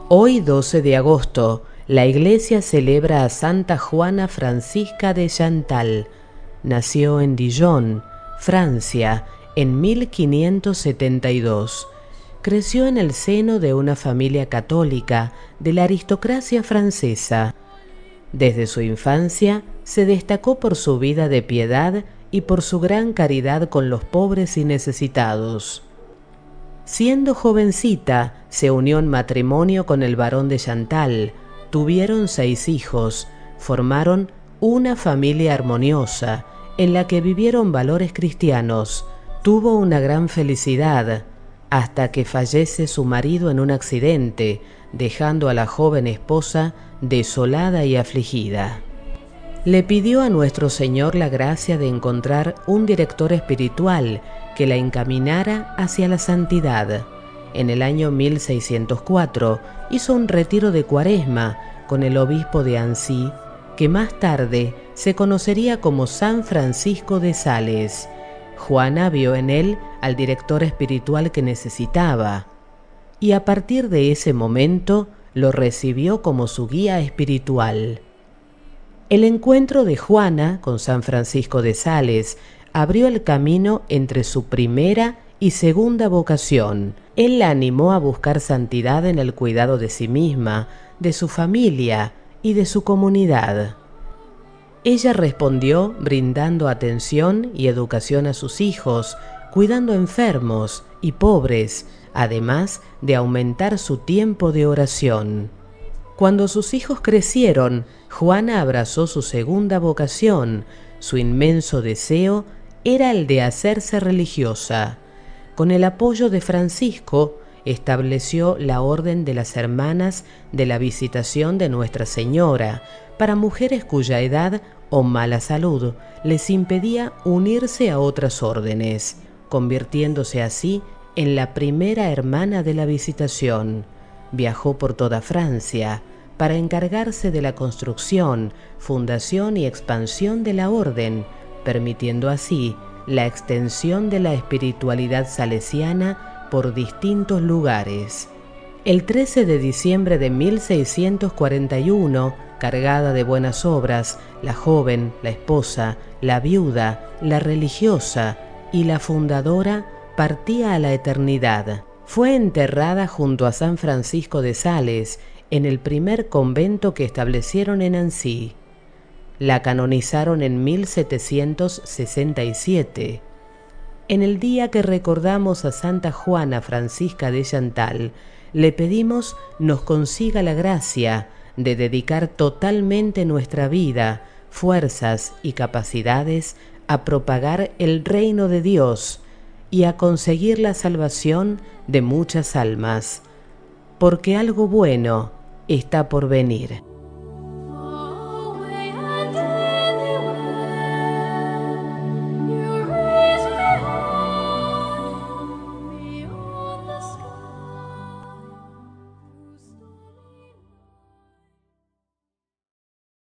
Hoy, 12 de agosto, la Iglesia celebra a Santa Juana Francisca de Chantal. Nació en Dijon, Francia, en 1572. Creció en el seno de una familia católica de la aristocracia francesa. Desde su infancia se destacó por su vida de piedad y por su gran caridad con los pobres y necesitados. Siendo jovencita, se unió en matrimonio con el barón de Chantal. Tuvieron 6 hijos, formaron una familia armoniosa, en la que vivieron valores cristianos. Tuvo una gran felicidad, hasta que fallece su marido en un accidente, dejando a la joven esposa desolada y afligida. Le pidió a Nuestro Señor la gracia de encontrar un director espiritual que la encaminara hacia la santidad. En el año 1604 hizo un retiro de Cuaresma con el obispo de Annecy, que más tarde se conocería como San Francisco de Sales. Juana vio en él al director espiritual que necesitaba, y a partir de ese momento lo recibió como su guía espiritual. El encuentro de Juana con San Francisco de Sales abrió el camino entre su primera y segunda vocación. Él la animó a buscar santidad en el cuidado de sí misma, de su familia y de su comunidad. Ella respondió brindando atención y educación a sus hijos, cuidando enfermos y pobres, además de aumentar su tiempo de oración. Cuando sus hijos crecieron, Juana abrazó su segunda vocación. Su inmenso deseo era el de hacerse religiosa. Con el apoyo de Francisco, estableció la Orden de las Hermanas de la Visitación de Nuestra Señora para mujeres cuya edad o mala salud les impedía unirse a otras órdenes, convirtiéndose así en la primera hermana de la Visitación. Viajó por toda Francia para encargarse de la construcción, fundación y expansión de la orden, permitiendo así la extensión de la espiritualidad salesiana por distintos lugares. El 13 de diciembre de 1641, cargada de buenas obras, la joven, la esposa, la viuda, la religiosa y la fundadora partía a la eternidad. Fue enterrada junto a San Francisco de Sales en el primer convento que establecieron en Annecy. La canonizaron en 1767. En el día que recordamos a Santa Juana Francisca de Chantal, le pedimos nos consiga la gracia de dedicar totalmente nuestra vida, fuerzas y capacidades a propagar el reino de Dios y a conseguir la salvación de muchas almas, porque algo bueno está por venir.